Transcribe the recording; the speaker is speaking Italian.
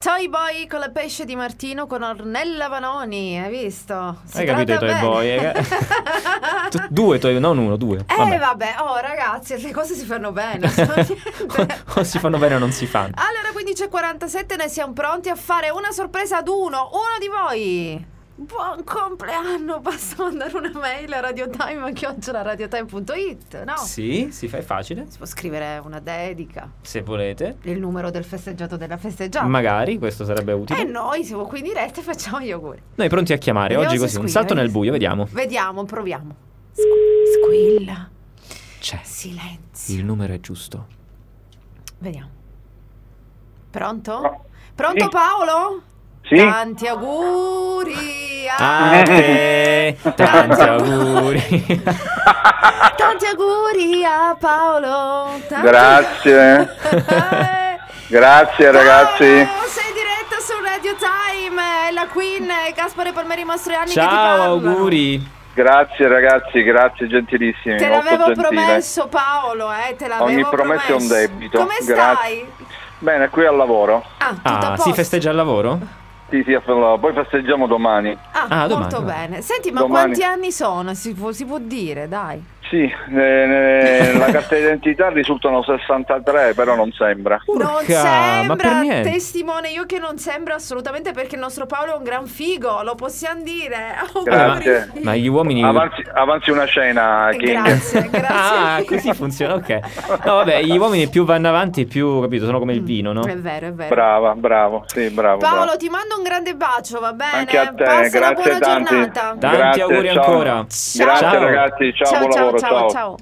Toy Boy con la pesce di Martino con Ornella Vanoni, hai visto? Hai capito i Toy Boy? Due Toy, non uno, due. Vabbè, ragazzi, le cose si fanno bene. O si fanno bene o non si fanno. Allora, 15:47, ne siamo pronti a fare una sorpresa ad uno di voi. Buon compleanno, basta mandare una mail a radiotime@radiotime.it, no? Sì, si fa, è facile. Si può scrivere una dedica, se volete, il numero del festeggiato della festeggiata. Magari, questo sarebbe utile. E noi siamo qui in diretta e facciamo gli auguri. Noi pronti a chiamare, Vediamo oggi se così, un squilla, salto nel buio, vediamo. Vediamo, proviamo. Squilla. C'è. Silenzio. Il numero è giusto. Vediamo. Pronto? No. Pronto, Sì. Paolo? Sì. Tanti auguri A te, tanti auguri. Tanti auguri a Paolo. Grazie. Grazie ragazzi. Paolo, sei in diretta su Radio Time. La Queen e Gaspare Palmeri Mastroianni che ti Ciao, parlano. auguri. Grazie ragazzi, grazie gentilissimi. Te molto l'avevo gentile. promesso, Paolo, te l'avevo Ogni promessa è un promesso. debito. Come Grazie. stai? Bene, qui al lavoro. Tutto a Ah, posto. si festeggia al lavoro? Sì, poi festeggiamo domani. domani, molto domani. bene. Senti, ma Domani. quanti anni sono? Si può dire, dai. Sì, la carta d'identità risultano 63, però non sembra. Non Urca, ma per sembra, niente. testimone io che non sembra assolutamente, perché il nostro Paolo è un gran figo, lo possiamo dire. Grazie. Ma gli uomini... Avanzi una cena, King. Grazie. Ah, così funziona, ok. No, vabbè, gli uomini più vanno avanti, più, capito, sono come il vino, no? È vero. Bravo, sì, bravo. Paolo, bravo. ti mando un grande bacio, va bene? Anche a te, Passa una grazie buona tanti. giornata. Tanti Grazie, auguri ciao. ancora. Grazie ragazzi, ciao, buon lavoro, ciao. ciao.